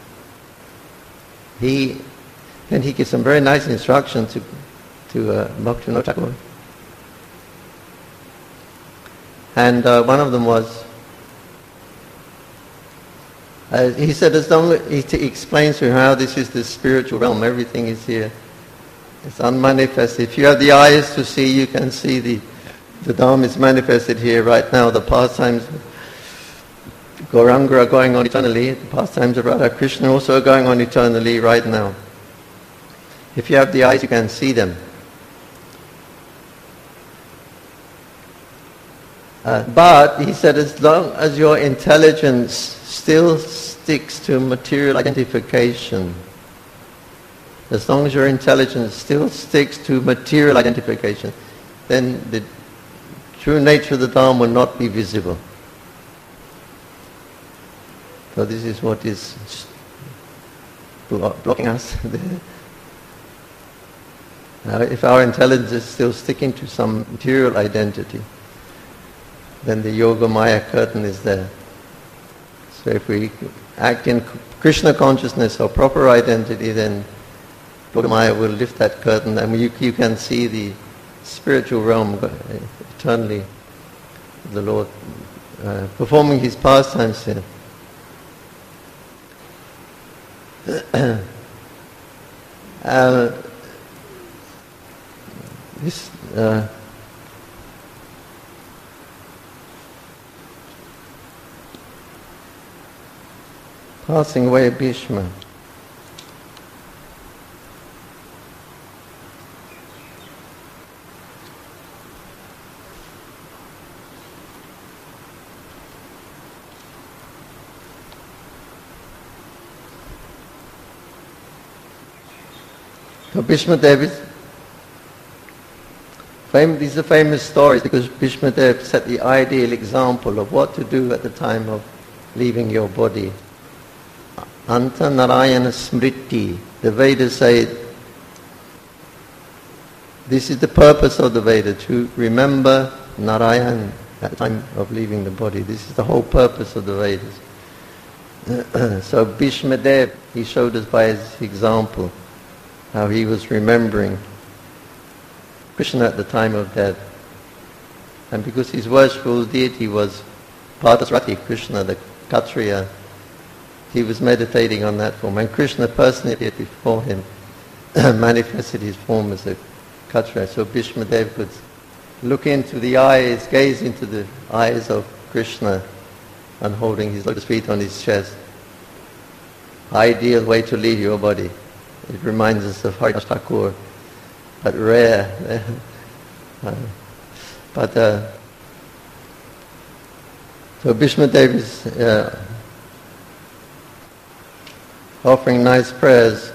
He, then he gives some very nice instruction to, to uh, Bhaktivinoda Thakur. And uh, one of them was, uh, he said, as long as he, t- he explains to him how this is the spiritual realm, everything is here. It's unmanifested. If you have the eyes to see, you can see the, the Dharma is manifested here right now. The pastimes Gauranga are going on eternally. The pastimes of Radha Krishna also are going on eternally right now. If you have the eyes, you can see them. Uh, but, he said, as long as your intelligence still sticks to material identification, as long as your intelligence still sticks to material identification, then the true nature of the Dharma will not be visible. So this is what is blo- blocking us. Now, if our intelligence is still sticking to some material identity, then the Yoga Maya curtain is there. So if we act in Krishna consciousness or proper identity, then Yoga Maya will lift that curtain, and you, you can see the spiritual realm eternally, the Lord uh, performing his pastimes here. uh, this uh, passing away of Bhishma. So Bhishma Dev is famous. These are famous stories because Bhishma Dev set the ideal example of what to do at the time of leaving your body. Anta Narayana Smriti. The Vedas say this is the purpose of the Veda, to remember Narayan at the time of leaving the body. This is the whole purpose of the Vedas. So Bhishma Dev, he showed us by his example how he was remembering Krishna at the time of death. And because his worshipful deity was Parthasarati, Krishna, the Kshatriya, he was meditating on that form. And Krishna personally appeared before him, manifested his form as a Kshatriya. So Bhishma Dev could look into the eyes, gaze into the eyes of Krishna, and holding his lotus feet on his chest. Ideal way to leave your body. It reminds us of Haridas Thakur, but rare. uh, but uh, so Bhishma Dev is uh, offering nice prayers.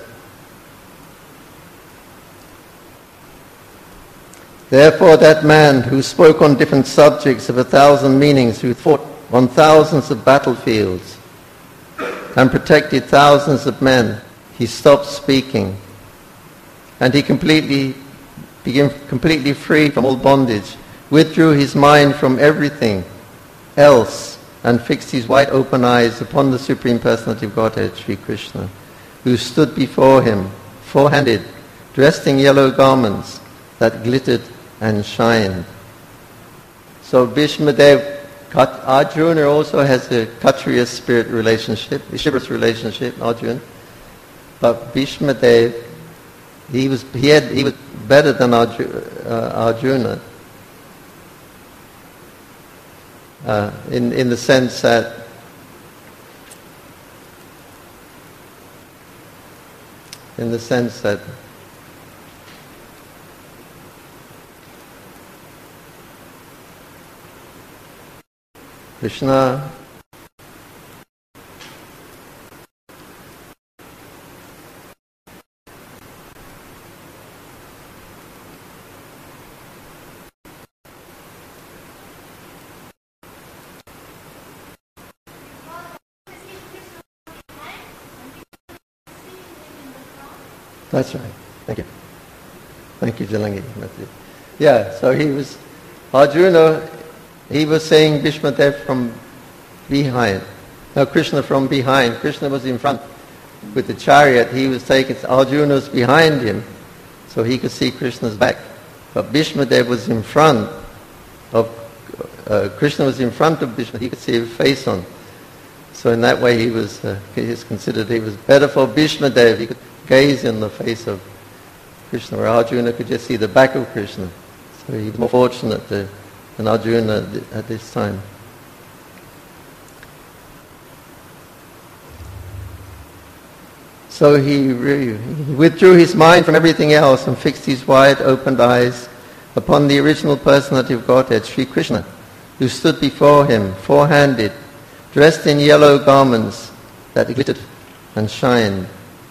Therefore that man who spoke on different subjects of a thousand meanings, who fought on thousands of battlefields and protected thousands of men, he stopped speaking, and he completely became completely free from all bondage, withdrew his mind from everything else, and fixed his wide open eyes upon the Supreme Personality of Godhead, Sri Krishna, who stood before him, four-handed, dressed in yellow garments that glittered and shined. So Bhishma Dev, Arjuna also has a Kshatriya spirit relationship, a chivalrous relationship, Arjuna. But Bhishma Dev, he was he had he was better than Arjuna, uh, Arjuna uh, in in the sense that in the sense that Krishna. That's right. Thank you. Thank you, Jalangi. That's it. Yeah, so he was, Arjuna, he was saying Bhishma Dev from behind. No, Krishna from behind. Krishna was in front with the chariot. He was taking, Arjuna was behind him, so he could see Krishna's back. But Bhishma Dev was in front of, uh, Krishna was in front of Bhishma. He could see his face on. So in that way he was, uh, he was considered, he was better for Bhishma Dev. He could gaze in the face of Krishna, where Arjuna could just see the back of Krishna. So he was more fortunate to, than Arjuna at this time. So he, re- he withdrew his mind from everything else and fixed his wide-opened eyes upon the original personality of Godhead, Sri Krishna, who stood before him, four-handed, dressed in yellow garments that glittered and shined.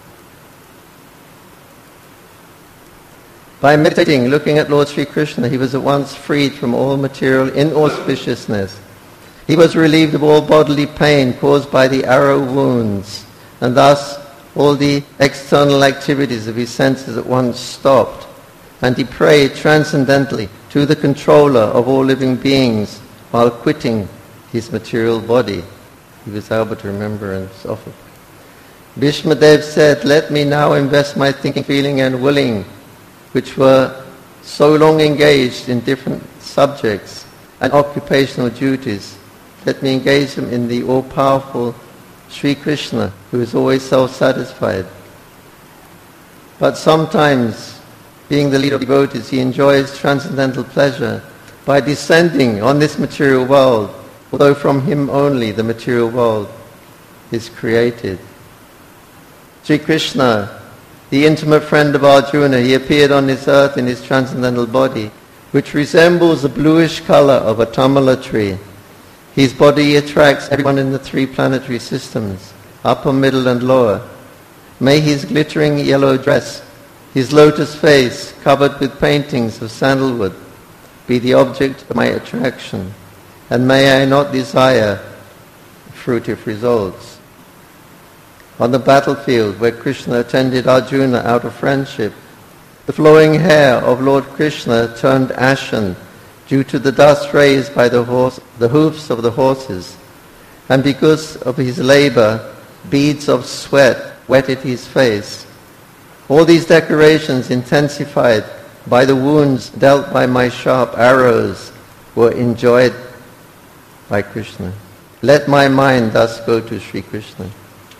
By meditating, looking at Lord Sri Krishna, he was at once freed from all material inauspiciousness. He was relieved of all bodily pain caused by the arrow wounds, and thus all the external activities of his senses at once stopped, and he prayed transcendently to the controller of all living beings while quitting his material body. He was able to remember and offer. Bhishma Dev said, "Let me now invest my thinking, feeling and willing, which were so long engaged in different subjects and occupational duties. Let me engage them in the all-powerful Sri Krishna, who is always self-satisfied. But sometimes, being the leader of devotees, he enjoys transcendental pleasure by descending on this material world, although from him only the material world is created." Sri Krishna, the intimate friend of Arjuna, he appeared on this earth in his transcendental body, which resembles the bluish color of a tamala tree. His body attracts everyone in the three planetary systems, upper, middle and lower. May his glittering yellow dress, his lotus face covered with paintings of sandalwood, be the object of my attraction, and may I not desire fruitive results. On the battlefield where Krishna attended Arjuna out of friendship, the flowing hair of Lord Krishna turned ashen due to the dust raised by the, horse, the hoofs of the horses, and because of his labor, beads of sweat wetted his face. All these decorations, intensified by the wounds dealt by my sharp arrows, were enjoyed by Krishna. Let my mind thus go to Sri Krishna.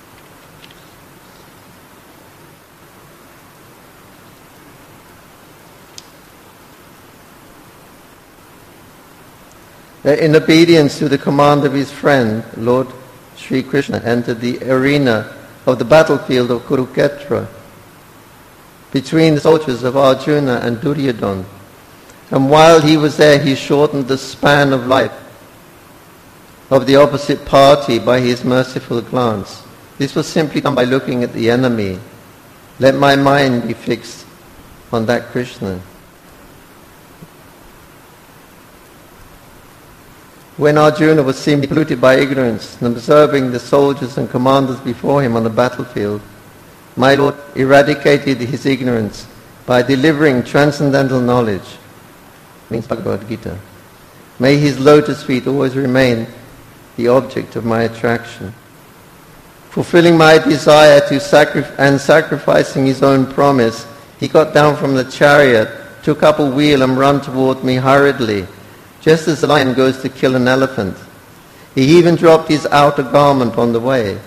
In obedience to the command of his friend, Lord Sri Krishna entered the arena of the battlefield of Kurukshetra between the soldiers of Arjuna and Duryodhana. And while he was there, he shortened the span of life of the opposite party by his merciful glance. This was simply done by looking at the enemy. Let my mind be fixed on that Krishna. When Arjuna was seen polluted by ignorance and observing the soldiers and commanders before him on the battlefield, my Lord eradicated his ignorance by delivering transcendental knowledge, means Bhagavad Gita. May his lotus feet always remain the object of my attraction. Fulfilling my desire to sacri- and sacrificing his own promise, he got down from the chariot, took up a wheel and ran toward me hurriedly, just as the lion goes to kill an elephant. He even dropped his outer garment on the way.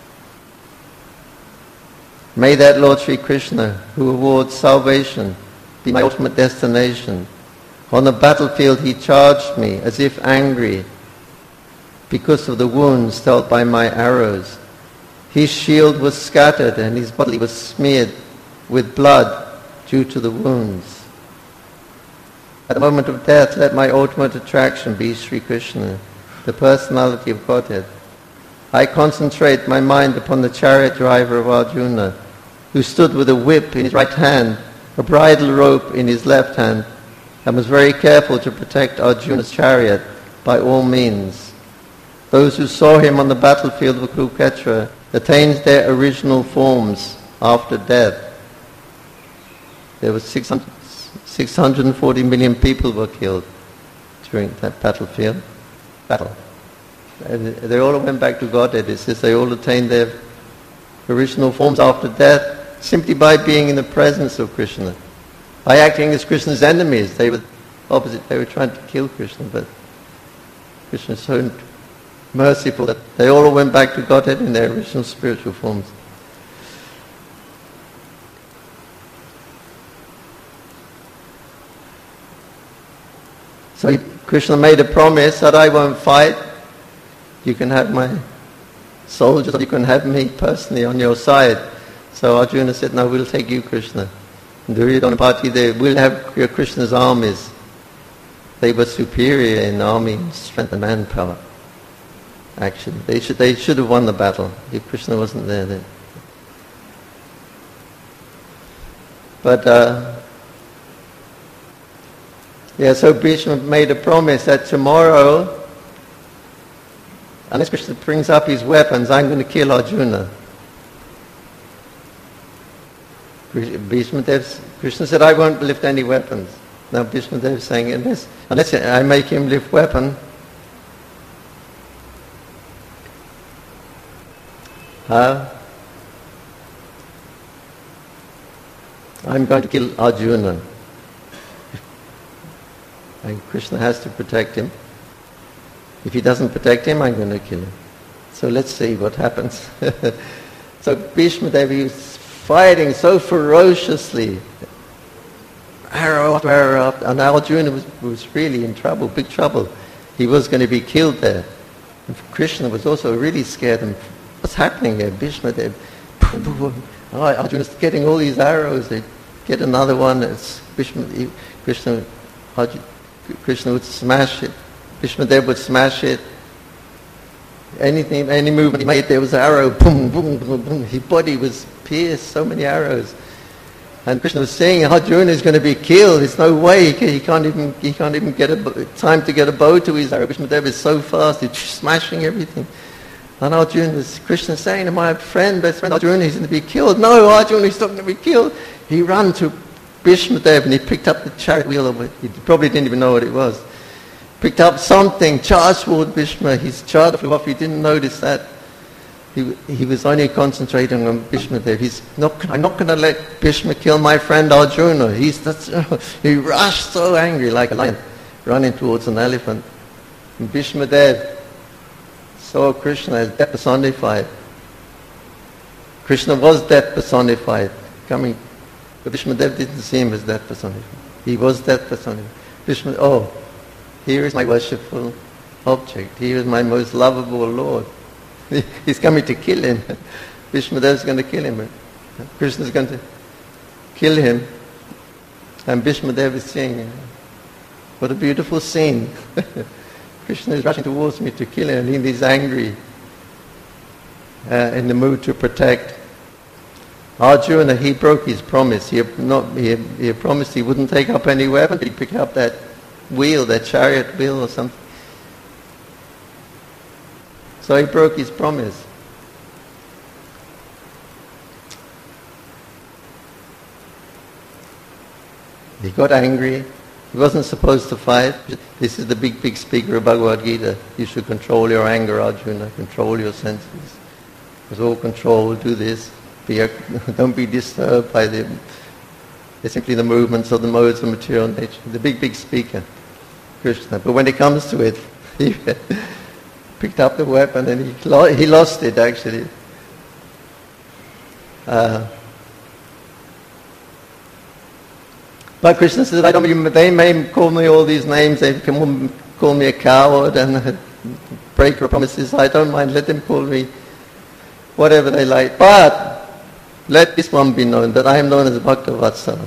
May that Lord Sri Krishna, who awards salvation, be my ultimate destination. On the battlefield he charged me as if angry because of the wounds dealt by my arrows. His shield was scattered and his body was smeared with blood due to the wounds. At the moment of death, let my ultimate attraction be Sri Krishna. the personality of Godhead. I concentrate my mind upon the chariot driver of Arjuna, who stood with a whip in his right hand, a bridle rope in his left hand, and was very careful to protect Arjuna's chariot by all means. Those who saw him on the battlefield of Kurukshetra attained their original forms after death. There were six hundred forty million people were killed during that battlefield battle. And they all went back to Godhead. It says they all attained their original forms after death simply by being in the presence of Krishna. By acting as Krishna's enemies, they were opposite. They were trying to kill Krishna, but Krishna is so merciful that they all went back to Godhead in their original spiritual forms. So Krishna made a promise that I won't fight. You can have my soldiers, you can have me personally on your side. So Arjuna said, no, we'll take you, Krishna. And Duryodhana party, they will have your Krishna's armies. They were superior in army strength and manpower. Actually, they should they should have won the battle if Krishna wasn't there then. But uh, yeah, so Bhishma made a promise that tomorrow, unless Krishna brings up his weapons, I'm going to kill Arjuna. Bhishma Dev, Krishna said, I won't lift any weapons. Now Bhishma Dev is saying, unless, unless I make him lift weapon, uh, I'm going to kill Arjuna. And Krishna has to protect him. If he doesn't protect him, I'm going to kill him. So let's see what happens. So Bhishma Devi was fighting so ferociously, arrow after arrow after, and Arjuna was, was really in trouble, big trouble. He was going to be killed there. And Krishna was also really scared. And what's happening here? Bhishma Devi, oh, Arjuna's getting all these arrows. They get another one. It's Bhishma, Krishna, Arjuna, Krishna would smash it. Bhishma Dev would smash it. Anything, any movement he made, there was an arrow. Boom, boom, boom, boom. His body was pierced, so many arrows. And Krishna was saying, Arjuna is going to be killed. There's no way. He can't even, he can't even get a time to get a bow to his arrow. Bhishma Dev is so fast, he's smashing everything. And Arjuna was, Krishna saying to my friend, best friend Arjuna, he's going to be killed. No, Arjuna, he's not going to be killed. He ran to Bhishma Dev and he picked up the chariot wheel of it. He probably didn't even know what it was. Picked up something, charged toward Bhishma. His chariot flew off. He didn't notice that. He, he was only concentrating on Bhishma Dev. He's not, I'm not going to let Bhishma kill my friend Arjuna. He's, that's, he rushed so angry like a lion running towards an elephant. And Bhishma Dev saw Krishna as death personified. Krishna was death personified. Coming, but Bhishma Dev didn't see him as death personified. He was death personified. Bhishma, oh, here is my worshipful object. Here is my most lovable Lord. He's coming to kill him. Bhishma Dev is going to kill him. Krishna is going to kill him. And Bhishma Dev is saying, what a beautiful scene. Krishna is rushing towards me to kill him, and he's angry, uh, in the mood to protect. Arjuna, he broke his promise. He had, not, he, had, he had promised he wouldn't take up any weapon, but he picked up that wheel, that chariot wheel or something. So he broke his promise. He got angry. He wasn't supposed to fight. This is the big, big speaker of Bhagavad Gita. You should control your anger, Arjuna. Control your senses. With all control, do this. Be a, don't be disturbed by the, simply the movements of the modes of material nature. The big, big speaker, Krishna. But when it comes to it, he picked up the weapon and he, lo- he lost it, actually. Uh, But Krishna says, I don't, they may call me all these names, they can call me a coward and break your promises. I don't mind, let them call me whatever they like. But let this one be known, that I am known as Bhakta Vatsala.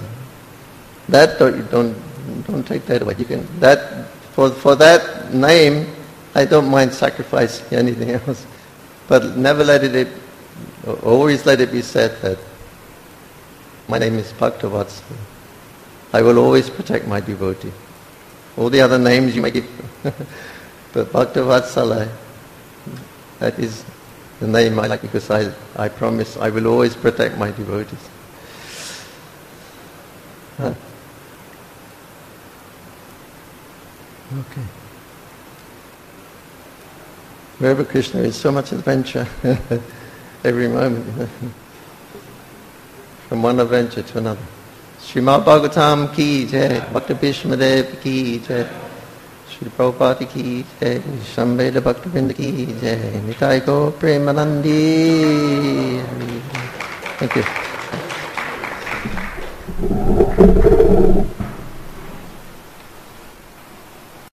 That don't, don't, don't take that away. You can, that, for, for that name, I don't mind sacrificing anything else, but never let it, always let it be said that my name is Bhaktavatsala. I will always protect my devotee. All the other names you may give, but Bhaktavatsala, that is the name I like because I, I promise I will always protect my devotees. Huh. Okay. Wherever Krishna is, so much adventure every moment. From one adventure to another. Srimad Bhagavatam ki jai, Bhakta Bhishmadev ki jai, Sri Prabhupada ki jai, Shambheda Bhaktavinda ki jai, Nitai Gaur Premanandi. Thank you.